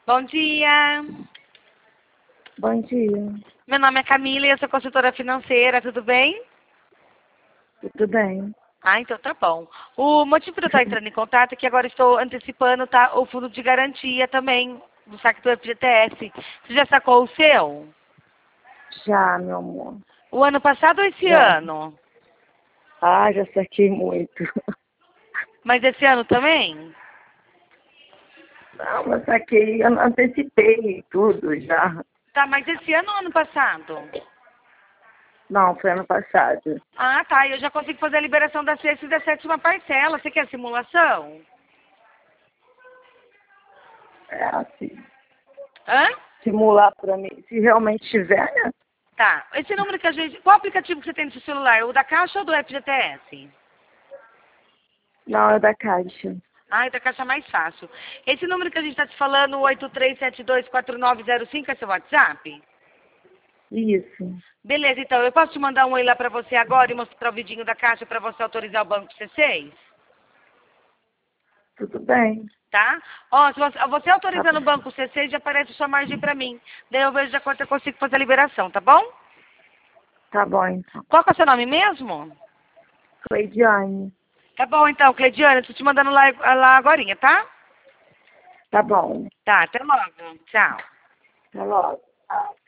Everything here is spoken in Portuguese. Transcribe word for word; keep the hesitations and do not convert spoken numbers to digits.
Bom dia. Bom dia. Meu nome é Camila e eu sou consultora financeira, tudo bem? Tudo bem? Ah, então tá bom. O motivo de eu estar entrando em contato é que agora estou antecipando, tá, o fundo de garantia também do saque do F G T S. Você já sacou o seu? Já, meu amor. O ano passado ou esse Já. ano? Ah, já saquei muito. Mas esse ano também? Não, eu saquei, eu antecipei tudo já. Tá, mas esse ano ou ano passado? Não, foi ano passado. Ah, tá. Eu já consigo fazer a liberação da sexta e da sétima parcela. Você quer simulação? É assim. Hã? Simular pra mim, se realmente tiver, né? Tá. Esse número que a gente... Qual aplicativo que você tem no seu celular? O da Caixa ou do F G T S? Não, é da Caixa. Ah, o da Caixa é mais fácil. Esse número que a gente está te falando, oito três sete dois quatro nove zero cinco, é seu WhatsApp? Isso. Beleza, então. Eu posso te mandar um oi lá pra você agora e mostrar o vidinho da Caixa pra você autorizar o banco C seis? Tudo bem. Tá? Ó, se você, você Tá autorizando bom. o banco C seis, já aparece sua margem pra mim. Daí eu vejo de quanto eu consigo fazer a liberação, tá bom? Tá bom, então. Qual que é o seu nome mesmo? Cleidiane. Tá bom, então, Cleidiane, estou te mandando lá, lá agorinha, tá? Tá bom. Tá, até logo. Tchau. Até logo.